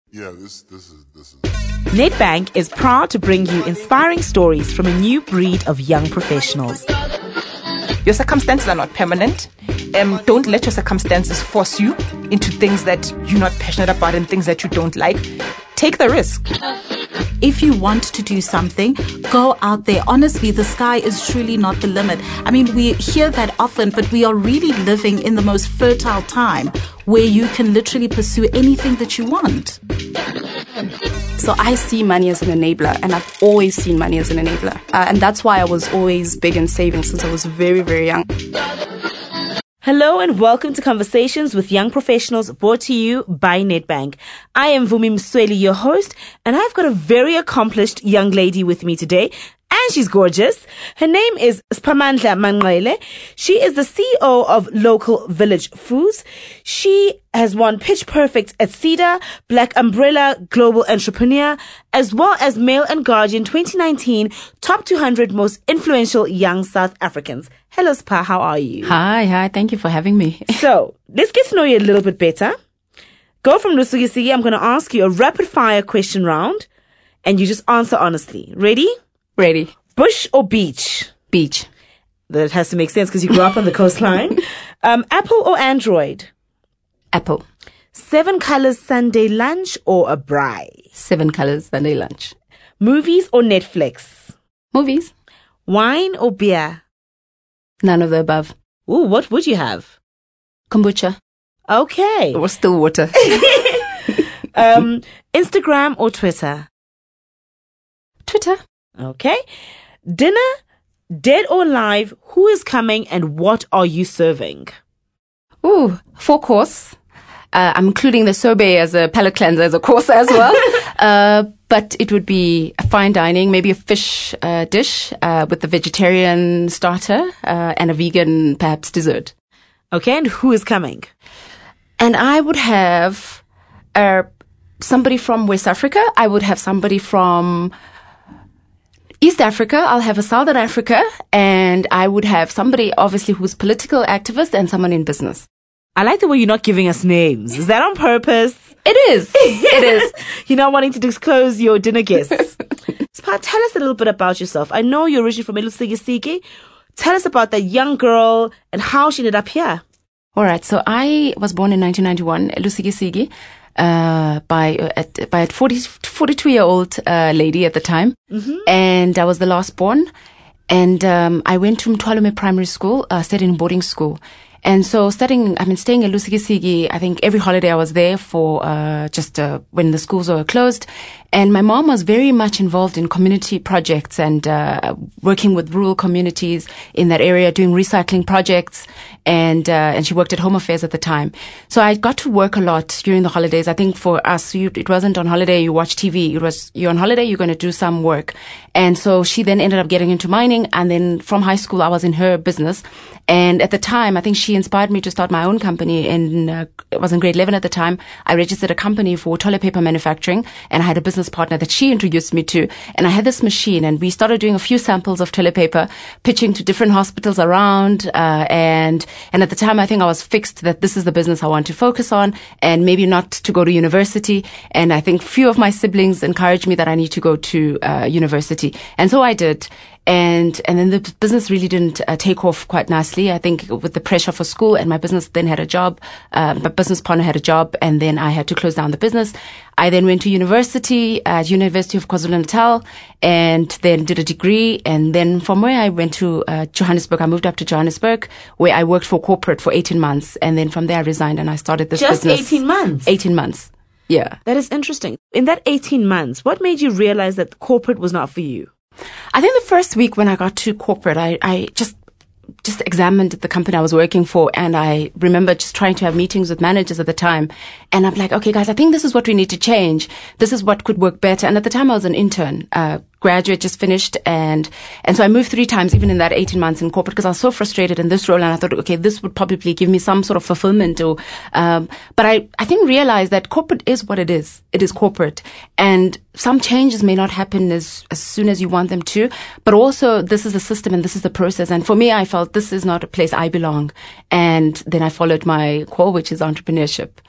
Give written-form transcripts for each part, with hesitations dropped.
Yeah, this is. Nedbank is proud to bring you inspiring stories from a new breed of young professionals. Your circumstances are not permanent. Don't let your circumstances force you into things that you're not passionate about and things that you don't like. Take the risk. If you want to do something, go out there. Honestly, the sky is truly not the limit. I mean, we hear that often, but we are really living in the most fertile time where you can literally pursue anything that you want. So I see money as an enabler, and I've always seen money as an enabler. And that's why I was always big in saving since I was very, very young. Hello and welcome to Conversations with Young Professionals, brought to you by Nedbank. I am Vumi Msweli, your host, and I've got a very accomplished young lady with me today, and she's gorgeous. Her name is Spamandla Manqele. She is the CEO of Local Village Foods. She has won Pitch Perfect at CEDA, Black Umbrella Global Entrepreneur, as well as Mail and Guardian 2019 Top 200 Most Influential Young South Africans. Hello, Spa. How are you? Hi. Thank you for having me. So, let's get to know you a little bit better. Go from Lusugisigi. I'm going to ask you a rapid fire question round, and you just answer honestly. Ready? Ready. Bush or beach? Beach. That has to make sense because you grew up on the coastline. Apple or Android? Apple. 7 Colors Sunday lunch or a braai? 7 Colors Sunday lunch. Movies or Netflix? Movies. Wine or beer? None of the above. Ooh, what would you have? Kombucha. Okay. Or still water. Instagram or Twitter? Twitter. Okay. Dinner, dead or alive, who is coming and what are you serving? Ooh, 4 course. I'm including the sorbet as a palate cleanser as a course as well. But it would be a fine dining, maybe a fish dish with a vegetarian starter and a vegan, perhaps, dessert. Okay, and who is coming? And I would have somebody from West Africa. I would have somebody from East Africa. I'll have a Southern Africa. And I would have somebody, obviously, who's political activist and someone in business. I like the way you're not giving us names. Is that on purpose? It is. It is. You're not wanting to disclose your dinner guests. Spa, tell us a little bit about yourself. I know you're originally from Lusugisigi. Tell us about that young girl and how she ended up here. All right. So I was born in 1991, Lusugisigi, by a 42-year-old lady at the time. Mm-hmm. And I was the last born. And I went to Mtwalume Primary School, studied in boarding school. And so staying at Lusugisigi, I think every holiday I was there for when the schools were closed. And my mom was very much involved in community projects and working with rural communities in that area, doing recycling projects. And she worked at Home Affairs at the time. So I got to work a lot during the holidays. I think for us, it wasn't on holiday, you watch TV. It was, you're on holiday, you're going to do some work. And so she then ended up getting into mining. And then from high school, I was in her business. And at the time, I think she inspired me to start my own company. It was in grade 11 at the time. I registered a company for toilet paper manufacturing, and I had a business partner that she introduced me to. And I had this machine, and we started doing a few samples of toilet paper, pitching to different hospitals around. And at the time, I think I was fixed that this is the business I want to focus on, and maybe not to go to university. And I think few of my siblings encouraged me that I need to go to university, and so I did. And then the business really didn't take off quite nicely. I think with the pressure for school, and my business then had a job, my business partner had a job, and then I had to close down the business. I then went to university at University of KwaZulu-Natal, and then did a degree. And then from where I went to Johannesburg, I moved up to Johannesburg, where I worked for corporate for 18 months. And then from there I resigned and I started this business. Just 18 months? 18 months. Yeah. That is interesting. In that 18 months, what made you realize that corporate was not for you? I think the first week when I got to corporate, I just examined the company I was working for, and I remember just trying to have meetings with managers at the time. And I'm like, okay, guys, I think this is what we need to change. This is what could work better. And at the time I was an intern, graduate, just finished. And so I moved 3 times, even in that 18 months in corporate, because I was so frustrated in this role. And I thought, okay, this would probably give me some sort of fulfillment. But I didn't realize that corporate is what it is. It is corporate. And some changes may not happen as soon as you want them to, but also this is the system and this is the process. And for me, I felt this is not a place I belong. And then I followed my call, which is entrepreneurship.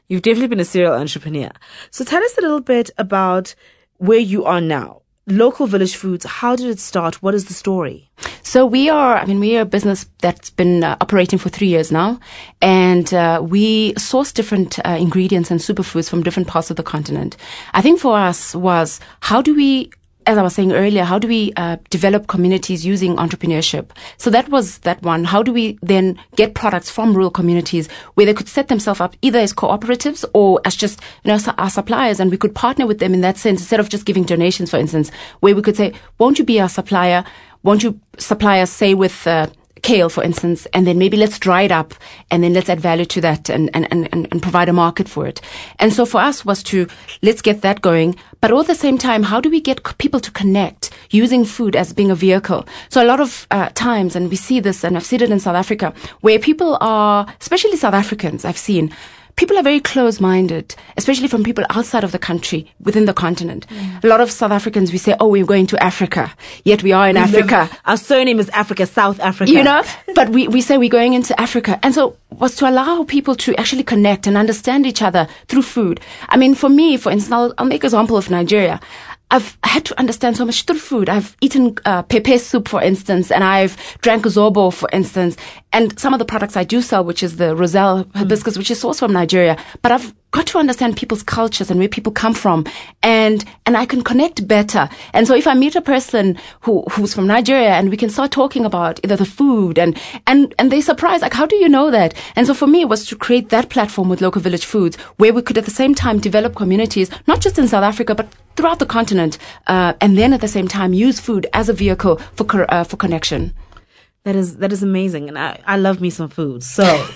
You've definitely been a serial entrepreneur. So tell us a little bit about where you are now. Local Village Foods, how did it start? What is the story? So we are a business that's been operating for 3 years now, and we source different ingredients and superfoods from different parts of the continent. I think for us was, how do we, as I was saying earlier, how do we develop communities using entrepreneurship? So that was that one. How do we then get products from rural communities where they could set themselves up either as cooperatives or as just, our suppliers, and we could partner with them in that sense, instead of just giving donations, for instance, where we could say, won't you be our supplier? Won't you supply us, say, with kale, for instance, and then maybe let's dry it up and then let's add value to that and provide a market for it. And so for us was to, let's get that going, but all at the same time, how do we get people to connect using food as being a vehicle? So a lot of times, and we see this, and I've seen it in South Africa, where people are, especially South Africans, I've seen, people are very close-minded, especially from people outside of the country, within the continent. A lot of South Africans, we say, oh, we're going to Africa, yet we are in Africa. Our surname is Africa, South Africa. But we say we're going into Africa. And so was to allow people to actually connect and understand each other through food. I mean, for me, for instance, I'll make an example of Nigeria. I've had to understand so much through food. I've eaten pepe soup, for instance, and I've drank zobo, for instance, and some of the products I do sell, which is the Roselle hibiscus, which is sourced from Nigeria. But I've got to understand people's cultures and where people come from, and I can connect better. And so if I meet a person who's from Nigeria, and we can start talking about either the food and they're surprised, like, how do you know that? And so for me, it was to create that platform with Local Village Foods, where we could at the same time develop communities, not just in South Africa, but throughout the continent, and then at the same time use food as a vehicle for connection. That is amazing, and I love me some food. So,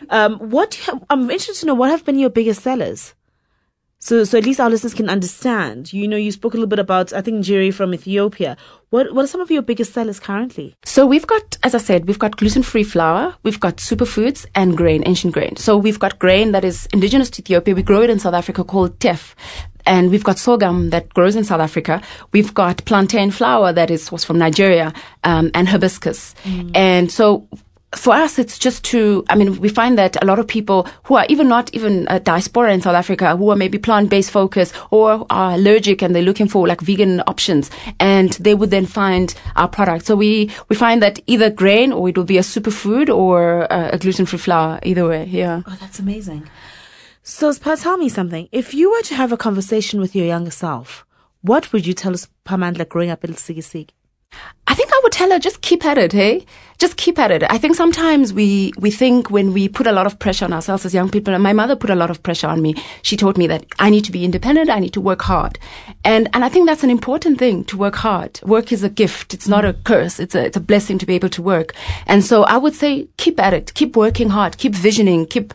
I'm interested to know, what have been your biggest sellers? So at least our listeners can understand. You spoke a little bit about, I think, Jerry from Ethiopia. What are some of your biggest sellers currently? So we've got, as I said, we've got gluten-free flour, we've got superfoods and grain, ancient grain. So we've got grain that is indigenous to Ethiopia. We grow it in South Africa, called teff. And we've got sorghum that grows in South Africa. We've got plantain flour that was from Nigeria, and hibiscus. And so for us, it's just we find that a lot of people who are not even a diaspora in South Africa, who are maybe plant-based focused or are allergic and they're looking for like vegan options, and they would then find our product. So we find that either grain, or it will be a superfood, or a gluten-free flour, either way. Yeah. Oh, that's amazing. So, tell me something. If you were to have a conversation with your younger self, what would you tell us, Phamandla, growing up in Lusikisiki? I think I would tell her, just keep at it, hey? Just keep at it. I think sometimes we think, when we put a lot of pressure on ourselves as young people, and my mother put a lot of pressure on me. She taught me that I need to be independent, I need to work hard. And I think that's an important thing, to work hard. Work is a gift. It's not a curse. It's a blessing to be able to work. And so I would say, keep at it. Keep working hard. Keep visioning. Keep,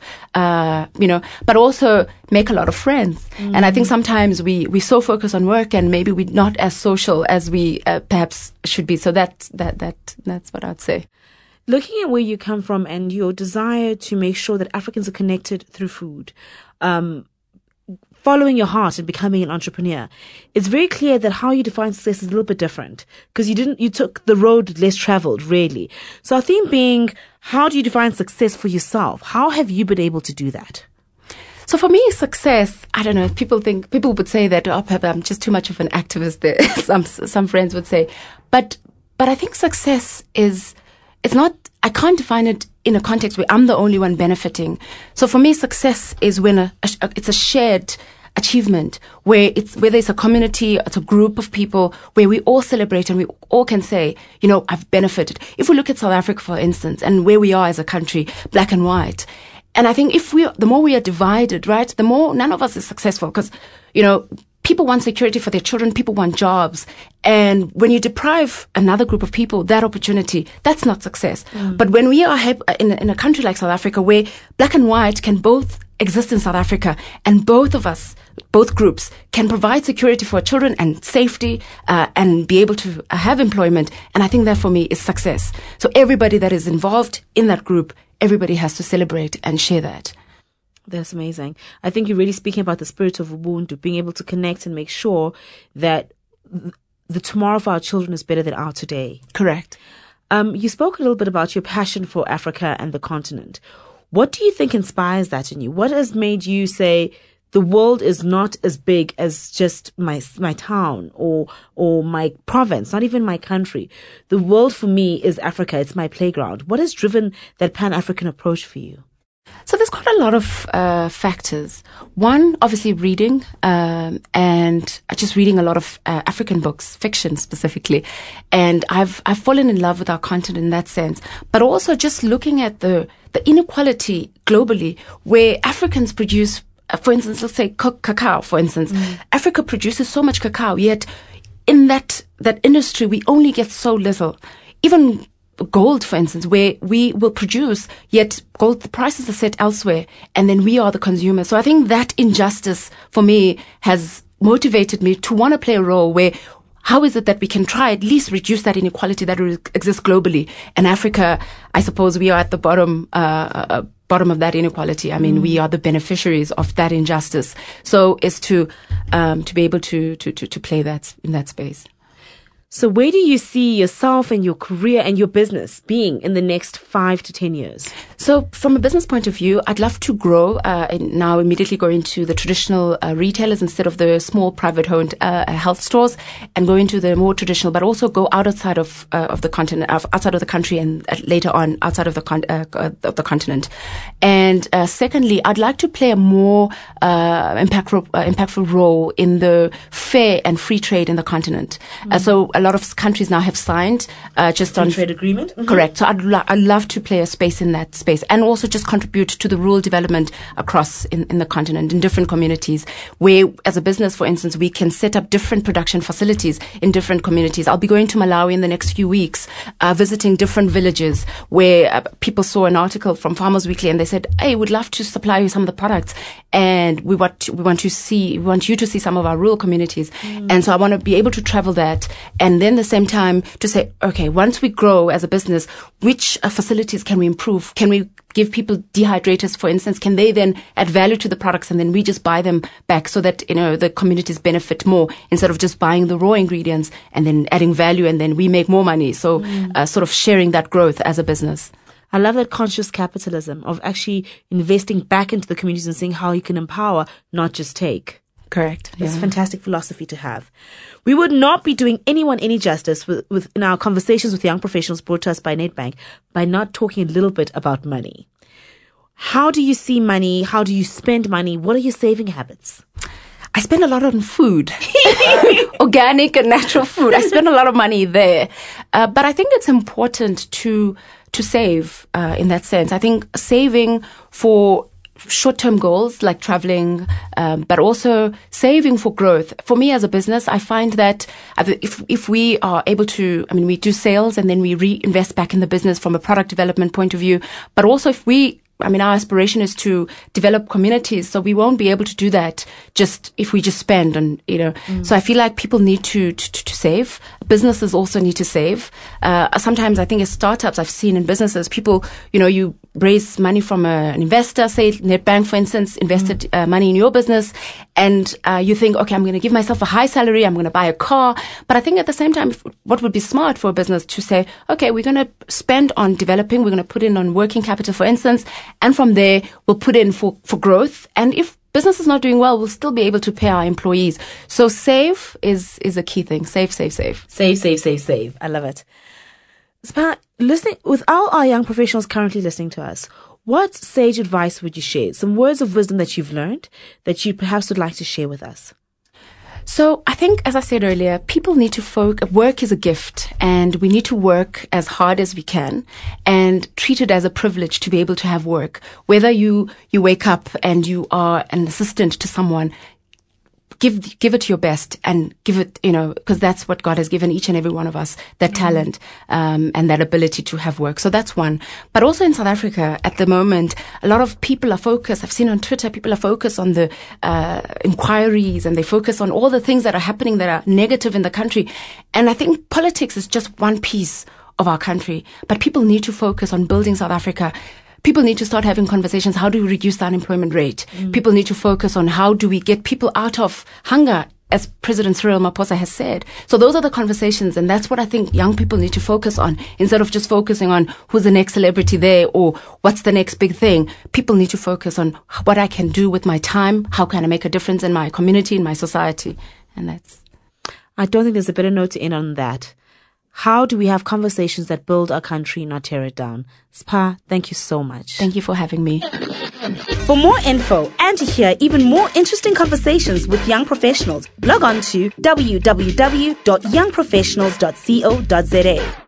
but also make a lot of friends. And I think sometimes we so focus on work, and maybe we're not as social as we perhaps should be. So that's what I'd say. Looking at where you come from and your desire to make sure that Africans are connected through food, following your heart and becoming an entrepreneur, it's very clear that how you define success is a little bit different, because you took the road less traveled, really. So our theme being, how do you define success for yourself? How have you been able to do that? So for me, success, I don't know, people would say that, oh, Peppa, I'm just too much of an activist there. Some friends would say, but I think success is, it's not, I can't define it in a context where I'm the only one benefiting. So for me, success is when it's a shared achievement, where there's a community, it's a group of people where we all celebrate and we all can say, I've benefited. If we look at South Africa, for instance, and where we are as a country, black and white, and I think the more we are divided, right, the more none of us is successful, because, people want security for their children, people want jobs. And when you deprive another group of people that opportunity, that's not success. But when we are in a country like South Africa, where black and white can both exist in South Africa, and both of us, both groups, can provide security for children and safety, and be able to have employment, and I think that for me is success. So everybody that is involved in that group, everybody has to celebrate and share that. That's amazing. I think you're really speaking about the spirit of Ubuntu, being able to connect and make sure that the tomorrow of our children is better than our today. Correct. You spoke a little bit about your passion for Africa and the continent. What do you think inspires that in you? What has made you say, the world is not as big as just my town or my province, not even my country. The world for me is Africa. It's my playground. What has driven that Pan-African approach for you? So there's quite a lot of factors. One, obviously reading, and just reading a lot of African books, fiction specifically. And I've fallen in love with our continent in that sense. But also just looking at the inequality globally, where Africans produce, for instance, let's say cacao, for instance. Africa produces so much cacao, yet in that industry, we only get so little. Even gold, for instance, where we will produce, yet gold, the prices are set elsewhere, and then we are the consumers. So I think that injustice for me has motivated me to want to play a role where, how is it that we can try at least reduce that inequality that exists globally? And Africa, I suppose we are at the bottom of that inequality. I mean, we are the beneficiaries of that injustice. So is to be able to play that in that space. So where do you see yourself and your career and your business being in the next 5 to 10 years? So from a business point of view, I'd love to grow and now immediately go into the traditional retailers instead of the small private-owned health stores, and go into the more traditional, but also go outside of the continent, outside of the country, and later on outside of the continent. And secondly, I'd like to play a more impactful role in the fair and free trade in the continent. So a lot of countries now have signed just on trade agreement. Correct. So I'd love to play a space in that space, and also just contribute to the rural development across in the continent, in different communities, where as a business, for instance, we can set up different production facilities in different communities. I'll be going to Malawi in the next few weeks, visiting different villages where people saw an article from Farmers Weekly and they said, hey, we'd love to supply you some of the products, and we want you to see some of our rural communities. And so I want to be able to travel that, and then at the same time to say, okay, once we grow as a business, which facilities can we improve? Can we give people dehydrators, for instance? Can they then add value to the products, and then we just buy them back so that, the communities benefit more, instead of just buying the raw ingredients and then adding value and then we make more money. So sort of sharing that growth as a business. I love that conscious capitalism of actually investing back into the communities and seeing how you can empower, not just take. Correct. It's a fantastic philosophy to have. We would not be doing anyone any justice with in our conversations with young professionals brought to us by Nedbank by not talking a little bit about money. How do you see money? How do you spend money? What are your saving habits? I spend a lot on food, organic and natural food. I spend a lot of money there. But I think it's important to save in that sense. I think saving for short-term goals like traveling, but also saving for growth. For me as a business, I find that if we are able to, we do sales and then we reinvest back in the business from a product development point of view, but also our aspiration is to develop communities, so we won't be able to do that just if we just spend on, So I feel like people need to save. Businesses also need to save. Sometimes I think as startups, I've seen in businesses, people, you raise money from an investor, say Nedbank, for instance, invested money in your business, and you think, okay, I'm going to give myself a high salary, I'm going to buy a car. But I think at the same time, what would be smart for a business to say, okay, we're going to spend on developing, we're going to put in on working capital, for instance, and from there, we'll put in for growth. And if business is not doing well, we'll still be able to pay our employees. So save is a key thing. Save. Save. I love it. Spa, listening, with all our young professionals currently listening to us, what sage advice would you share? Some words of wisdom that you've learned that you perhaps would like to share with us? So I think, as I said earlier, people need to work is a gift, and we need to work as hard as we can and treat it as a privilege to be able to have work. Whether you wake up and you are an assistant to someone, give it your best, and give it, because that's what God has given each and every one of us, that talent, and that ability to have work. So that's one. But also in South Africa at the moment, a lot of people are focused. I've seen on Twitter, people are focused on the, inquiries, and they focus on all the things that are happening that are negative in the country. And I think politics is just one piece of our country, but people need to focus on building South Africa. People need to start having conversations. How do we reduce the unemployment rate? People need to focus on how do we get people out of hunger as President Cyril Ramaphosa has said. So those are the conversations, and that's what I think young people need to focus on, instead of just focusing on who's the next celebrity there or what's the next big thing. People need to focus on what I can do with my time, how can I make a difference in my community, in my society, and that's... I don't think there's a better note to end on that. How do we have conversations that build our country, not tear it down? Spa, thank you so much. Thank you for having me. For more info and to hear even more interesting conversations with young professionals, log on to www.youngprofessionals.co.za.